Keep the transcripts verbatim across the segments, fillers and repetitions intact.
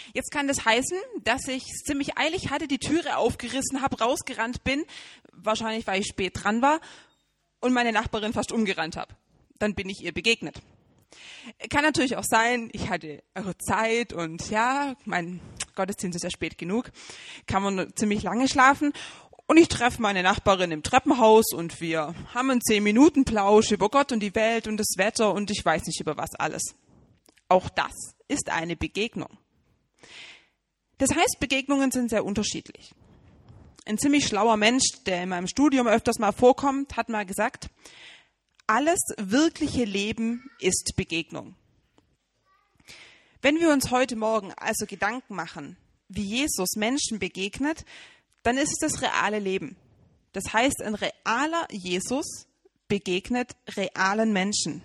Jetzt kann das heißen, dass ich es ziemlich eilig hatte, die Türe aufgerissen habe, rausgerannt bin, wahrscheinlich weil ich spät dran war und meine Nachbarin fast umgerannt habe. Dann bin ich ihr begegnet. Kann natürlich auch sein, ich hatte Zeit und ja, mein Gottesdienst ist ja spät genug, kann man ziemlich lange schlafen. Und ich treffe meine Nachbarin im Treppenhaus und wir haben einen zehn Minuten Plausch über Gott und die Welt und das Wetter und ich weiß nicht über was alles. Auch das ist eine Begegnung. Das heißt, Begegnungen sind sehr unterschiedlich. Ein ziemlich schlauer Mensch, der in meinem Studium öfters mal vorkommt, hat mal gesagt, alles wirkliche Leben ist Begegnung. Wenn wir uns heute Morgen also Gedanken machen, wie Jesus Menschen begegnet, dann ist es das reale Leben. Das heißt, ein realer Jesus begegnet realen Menschen.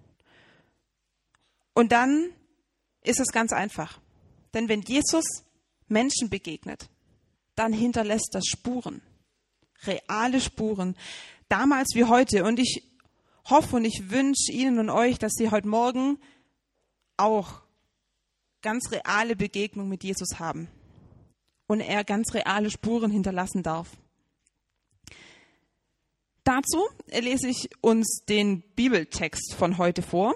Und dann ist es ganz einfach. Denn wenn Jesus Menschen begegnet, dann hinterlässt das Spuren. Reale Spuren. Damals wie heute. Und ich hoffe und ich wünsche Ihnen und euch, dass Sie heute Morgen auch ganz reale Begegnung mit Jesus haben. Und er ganz reale Spuren hinterlassen darf. Dazu lese ich uns den Bibeltext von heute vor.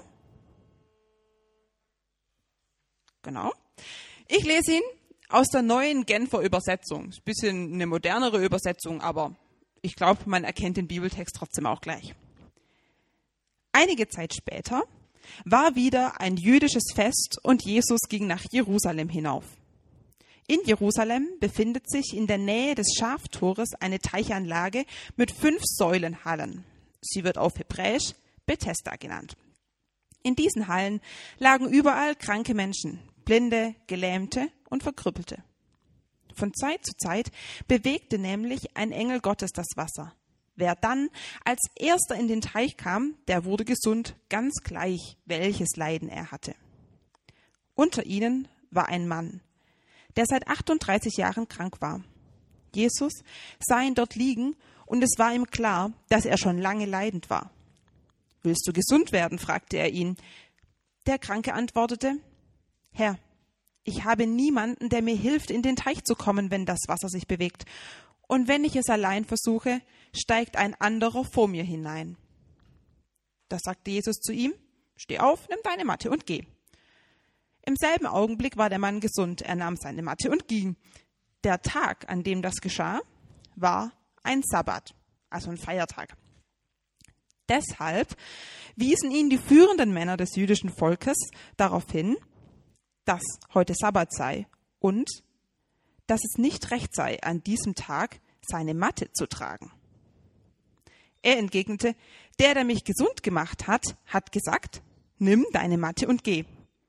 Genau. Ich lese ihn aus der neuen Genfer Übersetzung. Ist ein bisschen eine modernere Übersetzung, aber ich glaube, man erkennt den Bibeltext trotzdem auch gleich. Einige Zeit später war wieder ein jüdisches Fest und Jesus ging nach Jerusalem hinauf. In Jerusalem befindet sich in der Nähe des Schaftores eine Teichanlage mit fünf Säulenhallen. Sie wird auf Hebräisch Bethesda genannt. In diesen Hallen lagen überall kranke Menschen, Blinde, Gelähmte und Verkrüppelte. Von Zeit zu Zeit bewegte nämlich ein Engel Gottes das Wasser. Wer dann als erster in den Teich kam, der wurde gesund, ganz gleich, welches Leiden er hatte. Unter ihnen war ein Mann, der seit achtunddreißig Jahren krank war. Jesus sah ihn dort liegen und es war ihm klar, dass er schon lange leidend war. »Willst du gesund werden?« fragte er ihn. Der Kranke antwortete, »Herr, ich habe niemanden, der mir hilft, in den Teich zu kommen, wenn das Wasser sich bewegt. Und wenn ich es allein versuche, steigt ein anderer vor mir hinein.« Da sagte Jesus zu ihm, »Steh auf, nimm deine Matte und geh.« Im selben Augenblick war der Mann gesund. Er nahm seine Matte und ging. Der Tag, an dem das geschah, war ein Sabbat, also ein Feiertag. Deshalb wiesen ihn die führenden Männer des jüdischen Volkes darauf hin, dass heute Sabbat sei und dass es nicht recht sei, an diesem Tag seine Matte zu tragen. Er entgegnete, der, der mich gesund gemacht hat, hat gesagt, nimm deine Matte und geh.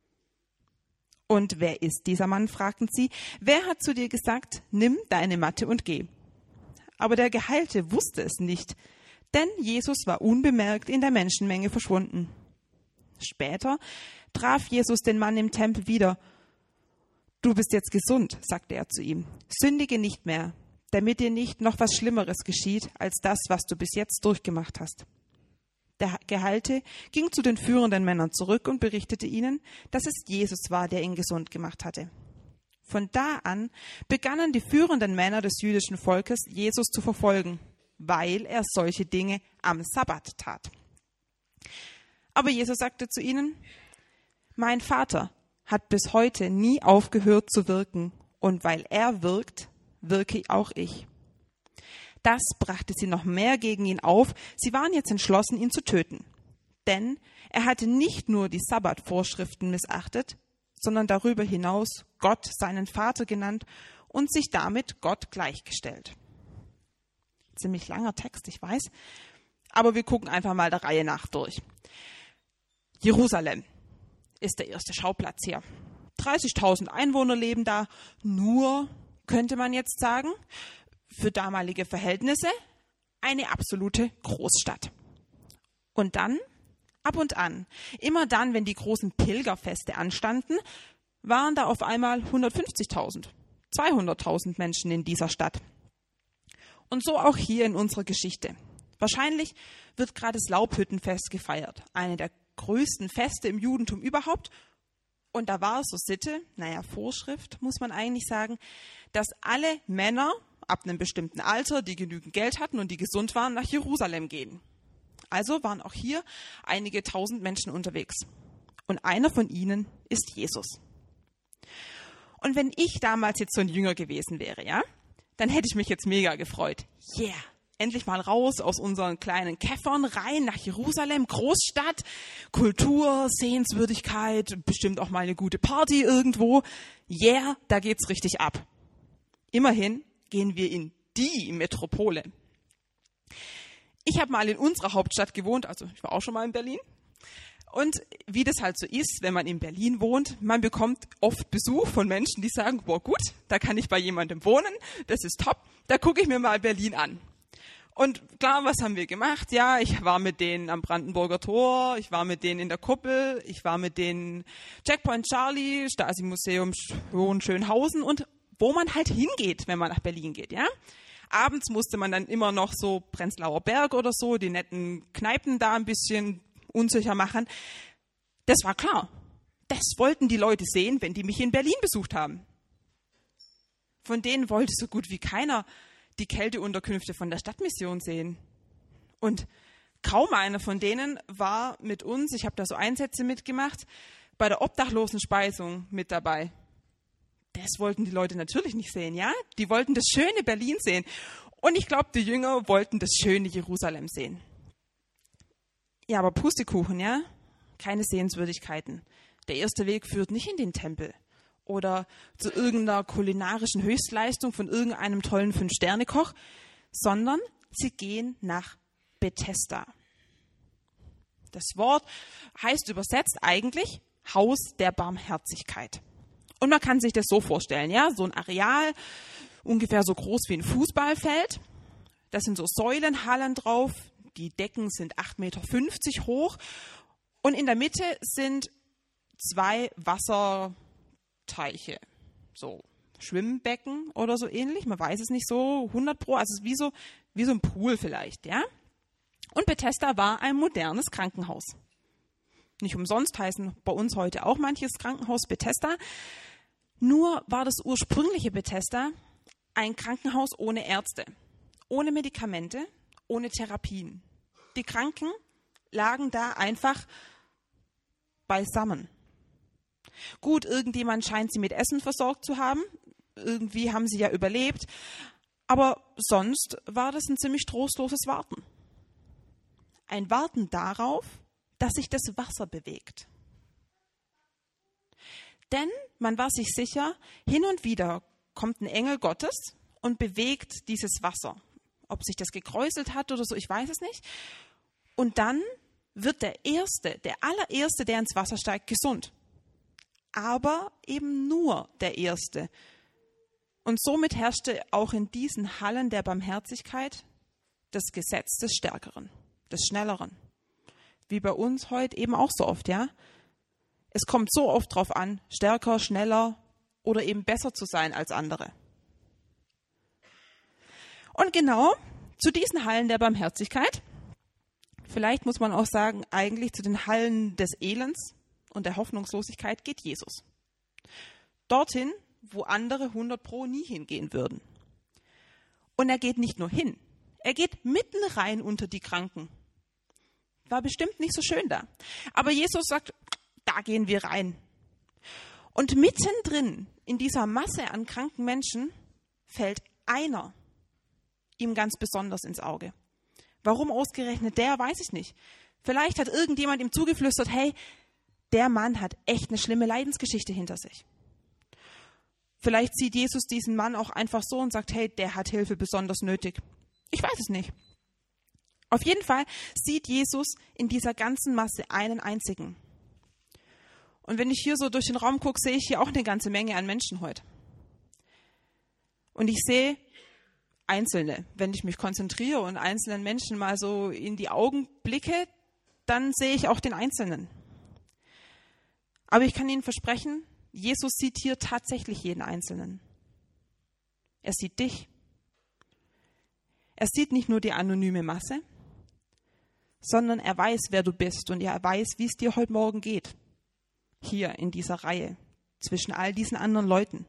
Und wer ist dieser Mann, fragten sie. Wer hat zu dir gesagt, nimm deine Matte und geh? Aber der Geheilte wusste es nicht, denn Jesus war unbemerkt in der Menschenmenge verschwunden. Später traf Jesus den Mann im Tempel wieder. Du bist jetzt gesund, sagte er zu ihm. Sündige nicht mehr, damit dir nicht noch was Schlimmeres geschieht, als das, was du bis jetzt durchgemacht hast. Der Geheilte ging zu den führenden Männern zurück und berichtete ihnen, dass es Jesus war, der ihn gesund gemacht hatte. Von da an begannen die führenden Männer des jüdischen Volkes, Jesus zu verfolgen, weil er solche Dinge am Sabbat tat. Aber Jesus sagte zu ihnen, mein Vater hat bis heute nie aufgehört zu wirken, und weil er wirkt, wirke auch ich. Das brachte sie noch mehr gegen ihn auf. Sie waren jetzt entschlossen, ihn zu töten. Denn er hatte nicht nur die Sabbatvorschriften missachtet, sondern darüber hinaus Gott seinen Vater genannt und sich damit Gott gleichgestellt. Ziemlich langer Text, ich weiß. Aber wir gucken einfach mal der Reihe nach durch. Jerusalem ist der erste Schauplatz hier. dreißigtausend Einwohner leben da. Nur, könnte man jetzt sagen, für damalige Verhältnisse eine absolute Großstadt. Und dann, ab und an, immer dann, wenn die großen Pilgerfeste anstanden, waren da auf einmal hundertfünfzigtausend, zweihunderttausend Menschen in dieser Stadt. Und so auch hier in unserer Geschichte. Wahrscheinlich wird gerade das Laubhüttenfest gefeiert, eine der größten Feste im Judentum überhaupt. Und da war es so Sitte, naja, Vorschrift muss man eigentlich sagen, dass alle Männer ab einem bestimmten Alter, die genügend Geld hatten und die gesund waren, nach Jerusalem gehen. Also waren auch hier einige tausend Menschen unterwegs. Und einer von ihnen ist Jesus. Und wenn ich damals jetzt so ein Jünger gewesen wäre, ja, dann hätte ich mich jetzt mega gefreut. Yeah, endlich mal raus aus unseren kleinen Käffern, rein nach Jerusalem, Großstadt, Kultur, Sehenswürdigkeit, bestimmt auch mal eine gute Party irgendwo. Yeah, da geht's richtig ab. Immerhin gehen wir in die Metropole. Ich habe mal in unserer Hauptstadt gewohnt, also ich war auch schon mal in Berlin. Und wie das halt so ist, wenn man in Berlin wohnt, man bekommt oft Besuch von Menschen, die sagen, boah gut, da kann ich bei jemandem wohnen, das ist top, da gucke ich mir mal Berlin an. Und klar, was haben wir gemacht? Ja, ich war mit denen am Brandenburger Tor, ich war mit denen in der Kuppel, ich war mit denen Checkpoint Charlie, Stasi-Museum Schönhausen und wo man halt hingeht, wenn man nach Berlin geht, ja. Abends musste man dann immer noch so Prenzlauer Berg oder so, die netten Kneipen da ein bisschen unsicher machen. Das war klar. Das wollten die Leute sehen, wenn die mich in Berlin besucht haben. Von denen wollte so gut wie keiner die Kälteunterkünfte von der Stadtmission sehen. Und kaum einer von denen war mit uns, ich habe da so Einsätze mitgemacht, bei der Obdachlosenspeisung mit dabei. Das wollten die Leute natürlich nicht sehen, ja? Die wollten das schöne Berlin sehen. Und ich glaube, die Jünger wollten das schöne Jerusalem sehen. Ja, aber Pustekuchen, ja? Keine Sehenswürdigkeiten. Der erste Weg führt nicht in den Tempel oder zu irgendeiner kulinarischen Höchstleistung von irgendeinem tollen Fünf-Sterne-Koch, sondern sie gehen nach Bethesda. Das Wort heißt übersetzt eigentlich Haus der Barmherzigkeit. Und man kann sich das so vorstellen, ja, so ein Areal, ungefähr so groß wie ein Fußballfeld. Da sind so Säulenhallen drauf, die Decken sind acht Meter fünfzig hoch und in der Mitte sind zwei Wasserteiche, so Schwimmbecken oder so ähnlich, man weiß es nicht so hundert Pro, also es ist wie so, wie so ein Pool vielleicht, ja. Und Bethesda war ein modernes Krankenhaus. Nicht umsonst heißen bei uns heute auch manches Krankenhaus Bethesda. Nur war das ursprüngliche Bethesda ein Krankenhaus ohne Ärzte, ohne Medikamente, ohne Therapien. Die Kranken lagen da einfach beisammen. Gut, irgendjemand scheint sie mit Essen versorgt zu haben. Irgendwie haben sie ja überlebt. Aber sonst war das ein ziemlich trostloses Warten. Ein Warten darauf, dass sich das Wasser bewegt. Denn man war sich sicher, hin und wieder kommt ein Engel Gottes und bewegt dieses Wasser. Ob sich das gekräuselt hat oder so, ich weiß es nicht. Und dann wird der Erste, der allererste, der ins Wasser steigt, gesund. Aber eben nur der Erste. Und somit herrschte auch in diesen Hallen der Barmherzigkeit das Gesetz des Stärkeren, des Schnelleren. Wie bei uns heute eben auch so oft, ja. Es kommt so oft drauf an, stärker, schneller oder eben besser zu sein als andere. Und genau zu diesen Hallen der Barmherzigkeit, vielleicht muss man auch sagen, eigentlich zu den Hallen des Elends und der Hoffnungslosigkeit geht Jesus. Dorthin, wo andere hundert Pro nie hingehen würden. Und er geht nicht nur hin, er geht mitten rein unter die Kranken. War bestimmt nicht so schön da. Aber Jesus sagt, da gehen wir rein. Und mittendrin in dieser Masse an kranken Menschen fällt einer ihm ganz besonders ins Auge. Warum ausgerechnet der, weiß ich nicht. Vielleicht hat irgendjemand ihm zugeflüstert, hey, der Mann hat echt eine schlimme Leidensgeschichte hinter sich. Vielleicht sieht Jesus diesen Mann auch einfach so und sagt, hey, der hat Hilfe besonders nötig. Ich weiß es nicht. Auf jeden Fall sieht Jesus in dieser ganzen Masse einen einzigen. Und wenn ich hier so durch den Raum gucke, sehe ich hier auch eine ganze Menge an Menschen heute. Und ich sehe Einzelne. Wenn ich mich konzentriere und einzelnen Menschen mal so in die Augen blicke, dann sehe ich auch den Einzelnen. Aber ich kann Ihnen versprechen, Jesus sieht hier tatsächlich jeden Einzelnen. Er sieht dich. Er sieht nicht nur die anonyme Masse, sondern er weiß, wer du bist und er weiß, wie es dir heute Morgen geht. hier in dieser Reihe zwischen all diesen anderen Leuten.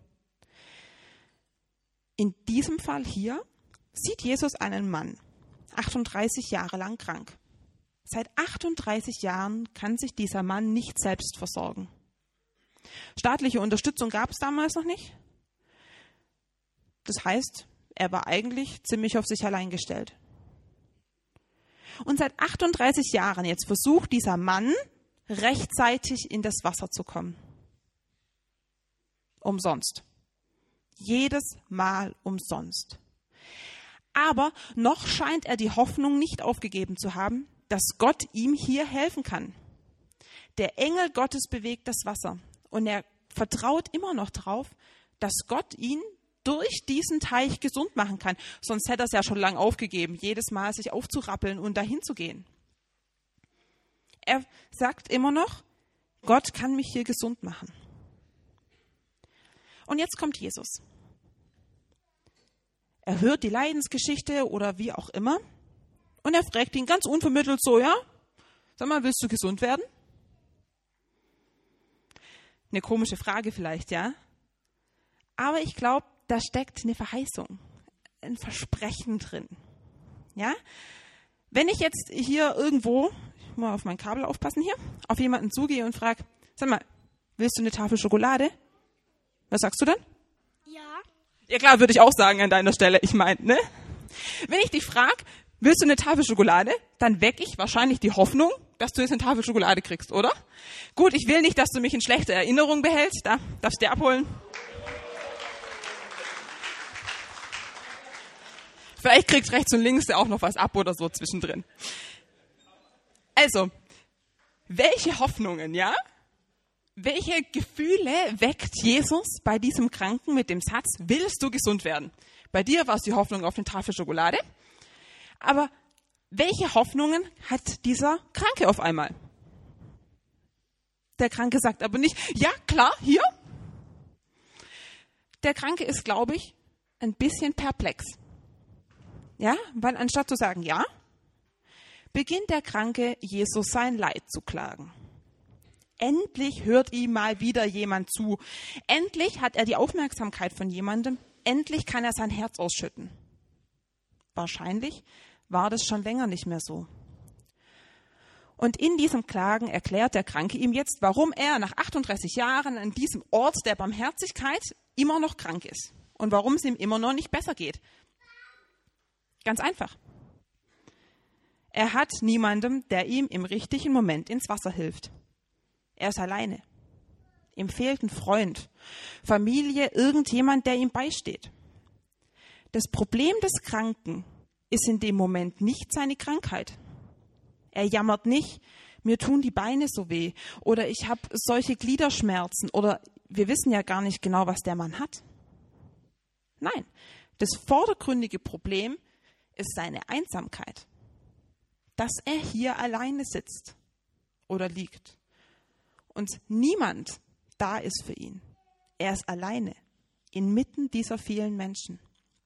In diesem Fall hier sieht Jesus einen Mann, achtunddreißig Jahre lang krank. Seit achtunddreißig Jahren kann sich dieser Mann nicht selbst versorgen. Staatliche Unterstützung gab es damals noch nicht. Das heißt, er war eigentlich ziemlich auf sich allein gestellt. Und seit achtunddreißig Jahren jetzt versucht dieser Mann, rechtzeitig in das Wasser zu kommen. Umsonst. Jedes Mal umsonst. Aber noch scheint er die Hoffnung nicht aufgegeben zu haben, dass Gott ihm hier helfen kann. Der Engel Gottes bewegt das Wasser und er vertraut immer noch darauf, dass Gott ihn durch diesen Teich gesund machen kann. Sonst hätte er es ja schon lange aufgegeben, jedes Mal sich aufzurappeln und dahin zu gehen. Er sagt immer noch, Gott kann mich hier gesund machen. Und jetzt kommt Jesus. Er hört die Leidensgeschichte oder wie auch immer und er fragt ihn ganz unvermittelt so, ja, sag mal, willst du gesund werden? Eine komische Frage vielleicht, ja. Aber ich glaube, da steckt eine Verheißung, ein Versprechen drin. Ja? Wenn ich jetzt hier irgendwo, ich muss mal auf mein Kabel aufpassen hier, auf jemanden zugehe und frage, sag mal, willst du eine Tafel Schokolade? Was sagst du dann? Ja. Ja klar, würde ich auch sagen an deiner Stelle, ich meine, ne? Wenn ich dich frage, willst du eine Tafel Schokolade, dann wecke ich wahrscheinlich die Hoffnung, dass du jetzt eine Tafel Schokolade kriegst, oder? Gut, ich will nicht, dass du mich in schlechter Erinnerung behältst, da darfst du dir abholen. Vielleicht kriegt rechts und links auch noch was ab oder so zwischendrin. Also, welche Hoffnungen, ja? Welche Gefühle weckt Jesus bei diesem Kranken mit dem Satz, willst du gesund werden? Bei dir war es die Hoffnung auf eine Tafel Schokolade. Aber welche Hoffnungen hat dieser Kranke auf einmal? Der Kranke sagt aber nicht, ja klar, hier. Der Kranke ist, glaube ich, ein bisschen perplex. Ja, weil anstatt zu sagen, ja, beginnt der Kranke, Jesus sein Leid zu klagen. Endlich hört ihm mal wieder jemand zu. Endlich hat er die Aufmerksamkeit von jemandem. Endlich kann er sein Herz ausschütten. Wahrscheinlich war das schon länger nicht mehr so. Und in diesem Klagen erklärt der Kranke ihm jetzt, warum er nach achtunddreißig Jahren an diesem Ort der Barmherzigkeit immer noch krank ist und warum es ihm immer noch nicht besser geht. Ganz einfach. Er hat niemanden, der ihm im richtigen Moment ins Wasser hilft. Er ist alleine. Ihm fehlt ein Freund, Familie, irgendjemand, der ihm beisteht. Das Problem des Kranken ist in dem Moment nicht seine Krankheit. Er jammert nicht, mir tun die Beine so weh oder ich habe solche Gliederschmerzen oder wir wissen ja gar nicht genau, was der Mann hat. Nein, das vordergründige Problem ist seine Einsamkeit. Dass er hier alleine sitzt oder liegt und niemand da ist für ihn. Er ist alleine inmitten dieser vielen Menschen.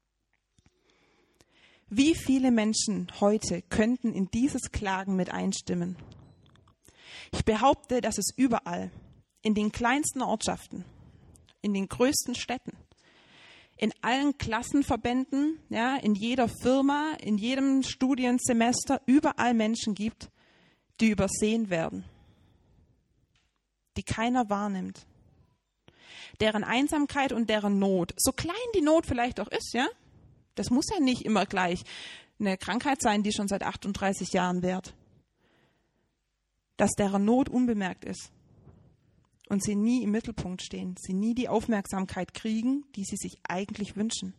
Wie viele Menschen heute könnten in dieses Klagen mit einstimmen? Ich behaupte, dass es überall, in den kleinsten Ortschaften, in den größten Städten, in allen Klassenverbänden, ja, in jeder Firma, in jedem Studiensemester überall Menschen gibt, die übersehen werden, die keiner wahrnimmt, deren Einsamkeit und deren Not, so klein die Not vielleicht auch ist, ja, das muss ja nicht immer gleich eine Krankheit sein, die schon seit achtunddreißig Jahren währt, dass deren Not unbemerkt ist. Und sie nie im Mittelpunkt stehen, sie nie die Aufmerksamkeit kriegen, die sie sich eigentlich wünschen.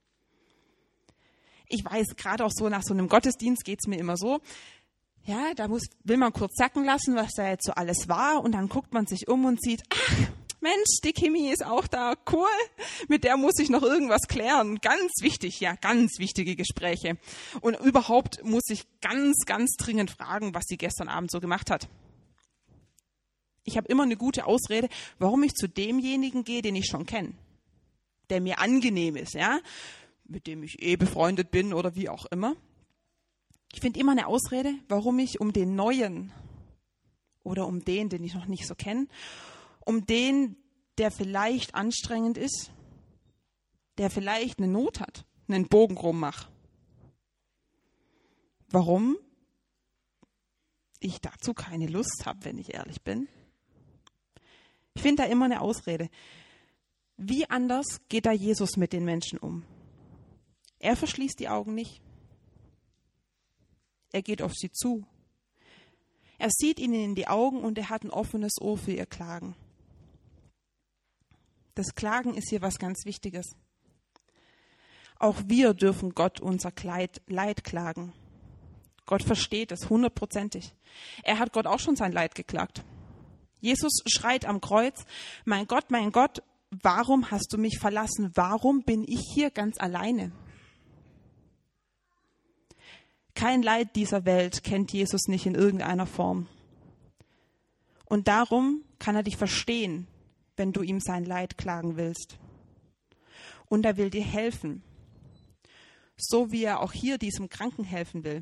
Ich weiß, gerade auch so nach so einem Gottesdienst geht es mir immer so, ja, da muss, will man kurz sacken lassen, was da jetzt so alles war und dann guckt man sich um und sieht, ach, Mensch, die Kimi ist auch da, cool, mit der muss ich noch irgendwas klären, ganz wichtig, ja, ganz wichtige Gespräche. Und überhaupt muss ich ganz, ganz dringend fragen, was sie gestern Abend so gemacht hat. Ich habe immer eine gute Ausrede, warum ich zu demjenigen gehe, den ich schon kenne, der mir angenehm ist, ja, mit dem ich eh befreundet bin oder wie auch immer. Ich finde immer eine Ausrede, warum ich um den Neuen oder um den, den ich noch nicht so kenne, um den, der vielleicht anstrengend ist, der vielleicht eine Not hat, einen Bogen rummach. Warum ich dazu keine Lust habe, wenn ich ehrlich bin? Ich finde da immer eine Ausrede. Wie anders geht da Jesus mit den Menschen um? Er verschließt die Augen nicht. Er geht auf sie zu. Er sieht ihnen in die Augen und er hat ein offenes Ohr für ihr Klagen. Das Klagen ist hier was ganz Wichtiges. Auch wir dürfen Gott unser Leid klagen. Gott versteht es hundertprozentig. Er hat Gott auch schon sein Leid geklagt. Jesus schreit am Kreuz: Mein Gott, mein Gott, warum hast du mich verlassen? Warum bin ich hier ganz alleine? Kein Leid dieser Welt kennt Jesus nicht in irgendeiner Form. Und darum kann er dich verstehen, wenn du ihm sein Leid klagen willst. Und er will dir helfen, so wie er auch hier diesem Kranken helfen will.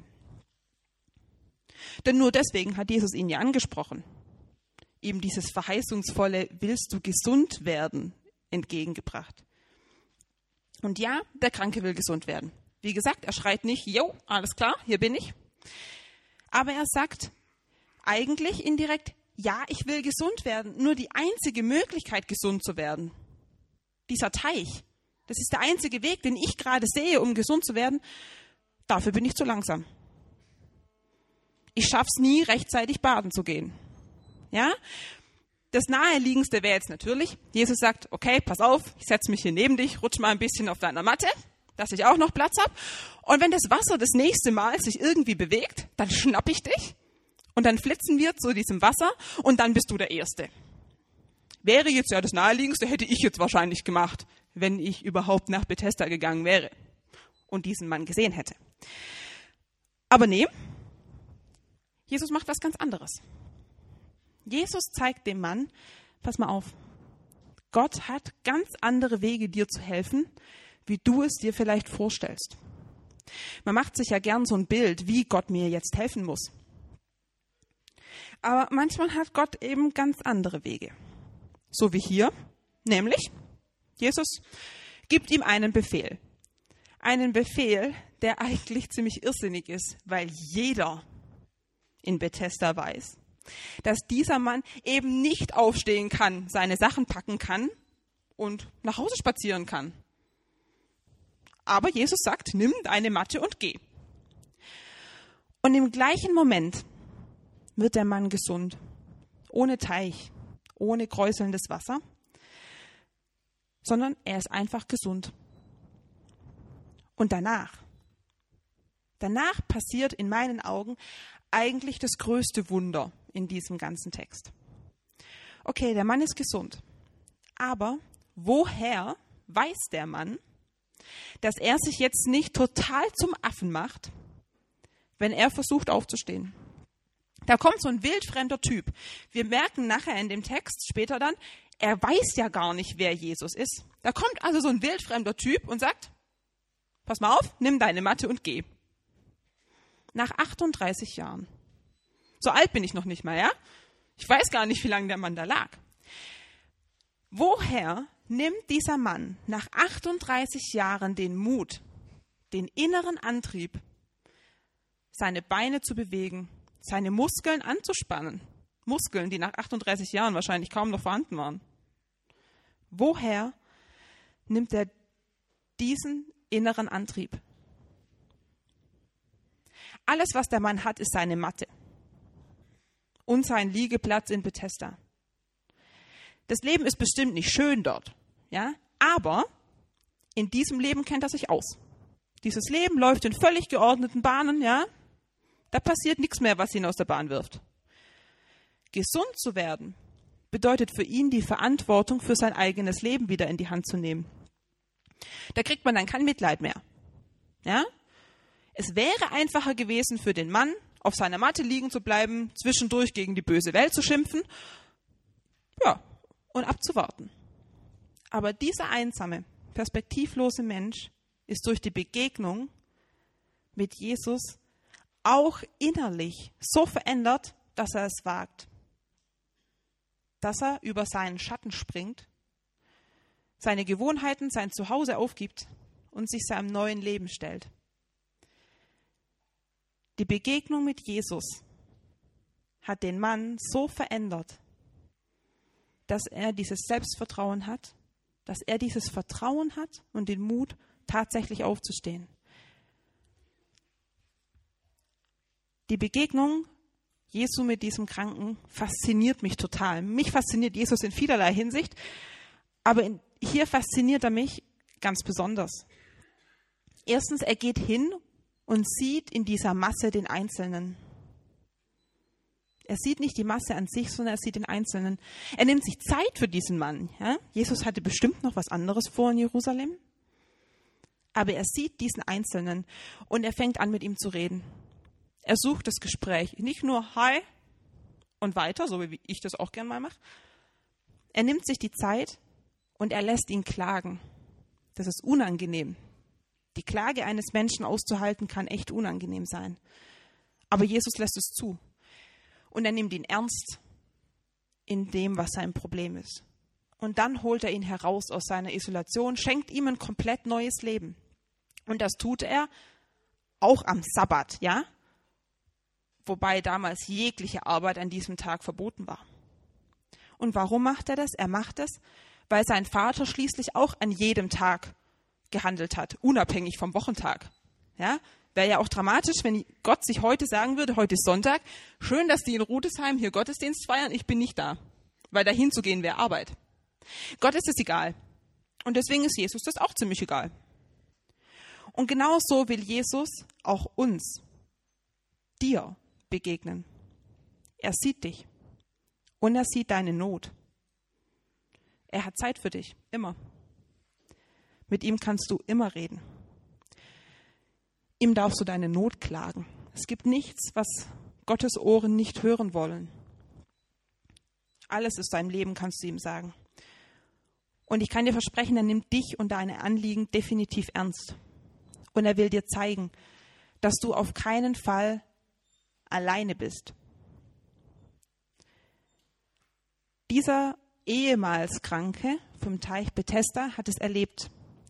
Denn nur deswegen hat Jesus ihn ja angesprochen, ihm dieses verheißungsvolle "Willst du gesund werden?" entgegengebracht. Und ja, der Kranke will gesund werden. Wie gesagt, er schreit nicht: Jo, alles klar, hier bin ich. Aber er sagt eigentlich indirekt: Ja, ich will gesund werden. Nur die einzige Möglichkeit, gesund zu werden, dieser Teich, das ist der einzige Weg, den ich gerade sehe, um gesund zu werden. Dafür bin ich zu langsam. Ich schaff's nie, rechtzeitig baden zu gehen. Ja? Das Naheliegendste wäre jetzt natürlich, Jesus sagt: Okay, pass auf, ich setze mich hier neben dich, rutsch mal ein bisschen auf deiner Matte, dass ich auch noch Platz habe. Und wenn das Wasser das nächste Mal sich irgendwie bewegt, dann schnapp ich dich und dann flitzen wir zu diesem Wasser und dann bist du der Erste. Wäre jetzt ja das Naheliegendste, hätte ich jetzt wahrscheinlich gemacht, wenn ich überhaupt nach Bethesda gegangen wäre und diesen Mann gesehen hätte. Aber nee, Jesus macht was ganz anderes. Jesus zeigt dem Mann: Pass mal auf, Gott hat ganz andere Wege, dir zu helfen, wie du es dir vielleicht vorstellst. Man macht sich ja gern so ein Bild, wie Gott mir jetzt helfen muss. Aber manchmal hat Gott eben ganz andere Wege. So wie hier, nämlich Jesus gibt ihm einen Befehl. Einen Befehl, der eigentlich ziemlich irrsinnig ist, weil jeder in Bethesda weiß, dass dieser Mann eben nicht aufstehen kann, seine Sachen packen kann und nach Hause spazieren kann. Aber Jesus sagt: Nimm deine Matte und geh. Und im gleichen Moment wird der Mann gesund. Ohne Teich, ohne kräuselndes Wasser, sondern er ist einfach gesund. Und danach, danach passiert in meinen Augen eigentlich das größte Wunder in diesem ganzen Text. Okay, der Mann ist gesund. Aber woher weiß der Mann, dass er sich jetzt nicht total zum Affen macht, wenn er versucht aufzustehen? Da kommt so ein wildfremder Typ. Wir merken nachher in dem Text später dann, er weiß ja gar nicht, wer Jesus ist. Da kommt also so ein wildfremder Typ und sagt: Pass mal auf, nimm deine Matte und geh. Nach achtunddreißig Jahren. So alt bin ich noch nicht mal, ja? Ich weiß gar nicht, wie lange der Mann da lag. Woher nimmt dieser Mann nach achtunddreißig Jahren den Mut, den inneren Antrieb, seine Beine zu bewegen, seine Muskeln anzuspannen? Muskeln, die nach achtunddreißig Jahren wahrscheinlich kaum noch vorhanden waren. Woher nimmt er diesen inneren Antrieb? Alles, was der Mann hat, ist seine Matte und sein Liegeplatz in Bethesda. Das Leben ist bestimmt nicht schön dort, ja, aber in diesem Leben kennt er sich aus. Dieses Leben läuft in völlig geordneten Bahnen, ja. Da passiert nichts mehr, was ihn aus der Bahn wirft. Gesund zu werden bedeutet für ihn, die Verantwortung für sein eigenes Leben wieder in die Hand zu nehmen. Da kriegt man dann kein Mitleid mehr, ja. Es wäre einfacher gewesen für den Mann, auf seiner Matte liegen zu bleiben, zwischendurch gegen die böse Welt zu schimpfen, ja, und abzuwarten. Aber dieser einsame, perspektivlose Mensch ist durch die Begegnung mit Jesus auch innerlich so verändert, dass er es wagt. dass er über seinen Schatten springt, seine Gewohnheiten, sein Zuhause aufgibt und sich seinem neuen Leben stellt. Die Begegnung mit Jesus hat den Mann so verändert, dass er dieses Selbstvertrauen hat, dass er dieses Vertrauen hat und den Mut, tatsächlich aufzustehen. Die Begegnung Jesu mit diesem Kranken fasziniert mich total. Mich fasziniert Jesus in vielerlei Hinsicht, aber in, hier fasziniert er mich ganz besonders. Erstens, er geht hin und sieht in dieser Masse den Einzelnen. Er sieht nicht die Masse an sich, sondern er sieht den Einzelnen. Er nimmt sich Zeit für diesen Mann. Ja? Jesus hatte bestimmt noch was anderes vor in Jerusalem. Aber er sieht diesen Einzelnen und er fängt an, mit ihm zu reden. Er sucht das Gespräch. Nicht nur Hi und weiter, so wie ich das auch gern mal mache. Er nimmt sich die Zeit und er lässt ihn klagen. Das ist unangenehm. Die Klage eines Menschen auszuhalten kann echt unangenehm sein. Aber Jesus lässt es zu. Und er nimmt ihn ernst in dem, was sein Problem ist. Und dann holt er ihn heraus aus seiner Isolation, schenkt ihm ein komplett neues Leben. Und das tut er auch am Sabbat, ja? Wobei damals jegliche Arbeit an diesem Tag verboten war. Und warum macht er das? Er macht es, weil sein Vater schließlich auch an jedem Tag gehandelt hat, unabhängig vom Wochentag. Ja? Wäre ja auch dramatisch, wenn Gott sich heute sagen würde, heute ist Sonntag, schön, dass die in Rudesheim hier Gottesdienst feiern, ich bin nicht da. Weil dahin zu gehen wäre Arbeit. Gott ist es egal. Und deswegen ist Jesus das auch ziemlich egal. Und genau so will Jesus auch uns, dir, begegnen. Er sieht dich und er sieht deine Not. Er hat Zeit für dich, immer. Mit ihm kannst du immer reden. Ihm darfst du deine Not klagen. Es gibt nichts, was Gottes Ohren nicht hören wollen. Alles aus deinem Leben kannst du ihm sagen. Und ich kann dir versprechen, er nimmt dich und deine Anliegen definitiv ernst. Und er will dir zeigen, dass du auf keinen Fall alleine bist. Dieser ehemals Kranke vom Teich Bethesda hat es erlebt.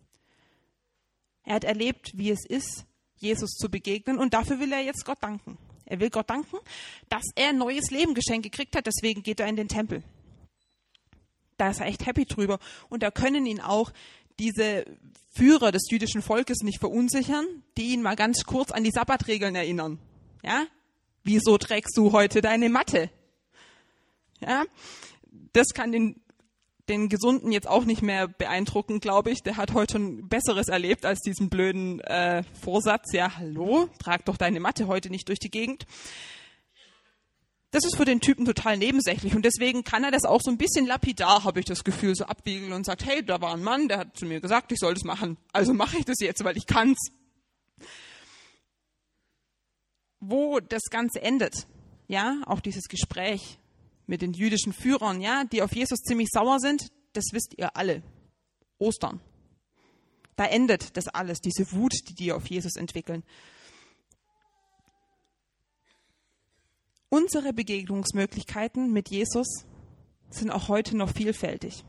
Er hat erlebt, wie es ist, Jesus zu begegnen, und dafür will er jetzt Gott danken. Er will Gott danken, dass er ein neues Leben geschenkt gekriegt hat, deswegen geht er in den Tempel. Da ist er echt happy drüber. Und da können ihn auch diese Führer des jüdischen Volkes nicht verunsichern, die ihn mal ganz kurz an die Sabbatregeln erinnern. Ja? Wieso trägst du heute deine Matte? Ja? Das kann den, den Gesunden jetzt auch nicht mehr beeindrucken, glaube ich. Der hat heute schon Besseres erlebt als diesen blöden äh, Vorsatz. Ja, hallo, trag doch deine Matte heute nicht durch die Gegend. Das ist für den Typen total nebensächlich und deswegen kann er das auch so ein bisschen lapidar, habe ich das Gefühl, so abwiegeln und sagt, hey, da war ein Mann, der hat zu mir gesagt, ich soll das machen. Also mache ich das jetzt, weil ich kann's. Wo das Ganze endet, ja, auch dieses Gespräch mit den jüdischen Führern, ja, die auf Jesus ziemlich sauer sind, das wisst ihr alle. Ostern. Da endet das alles, diese Wut, die die auf Jesus entwickeln. Unsere Begegnungsmöglichkeiten mit Jesus sind auch heute noch vielfältig.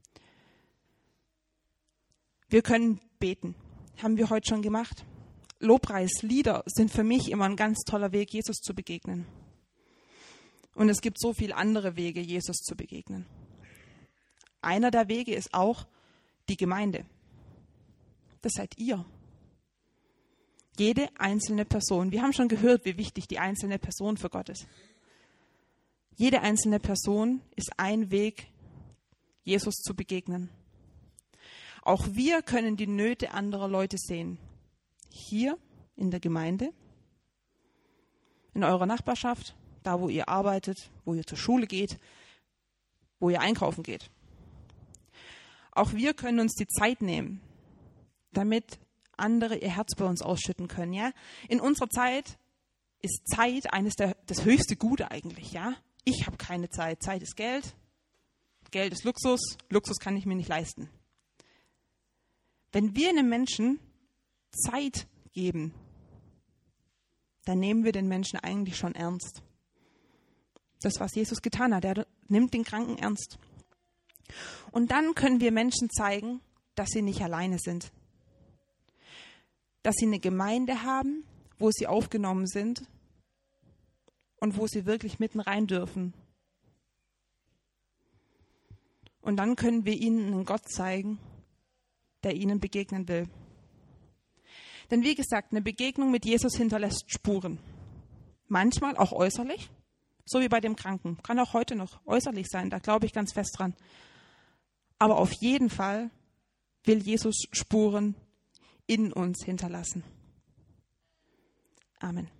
Wir können beten, haben wir heute schon gemacht. Lobpreislieder sind für mich immer ein ganz toller Weg, Jesus zu begegnen. Und es gibt so viele andere Wege, Jesus zu begegnen. Einer der Wege ist auch die Gemeinde. Das seid ihr. Jede einzelne Person. Wir haben schon gehört, wie wichtig die einzelne Person für Gott ist. Jede einzelne Person ist ein Weg, Jesus zu begegnen. Auch wir können die Nöte anderer Leute sehen. Hier in der Gemeinde, in eurer Nachbarschaft, da wo ihr arbeitet, wo ihr zur Schule geht, wo ihr einkaufen geht. Auch wir können uns die Zeit nehmen, damit andere ihr Herz bei uns ausschütten können. Ja? In unserer Zeit ist Zeit eines der, das höchste Gute eigentlich. Ja? Ich habe keine Zeit. Zeit ist Geld. Geld ist Luxus. Luxus kann ich mir nicht leisten. Wenn wir einem Menschen Zeit geben, dann nehmen wir den Menschen eigentlich schon ernst. Das, was Jesus getan hat. Er hat nimmt den Kranken ernst. Und dann können wir Menschen zeigen, dass sie nicht alleine sind. Dass sie eine Gemeinde haben, wo sie aufgenommen sind und wo sie wirklich mitten rein dürfen. Und dann können wir ihnen einen Gott zeigen, der ihnen begegnen will. Denn wie gesagt, eine Begegnung mit Jesus hinterlässt Spuren. Manchmal auch äußerlich, so wie bei dem Kranken. Kann auch heute noch äußerlich sein, da glaube ich ganz fest dran. Aber auf jeden Fall will Jesus Spuren in uns hinterlassen. Amen.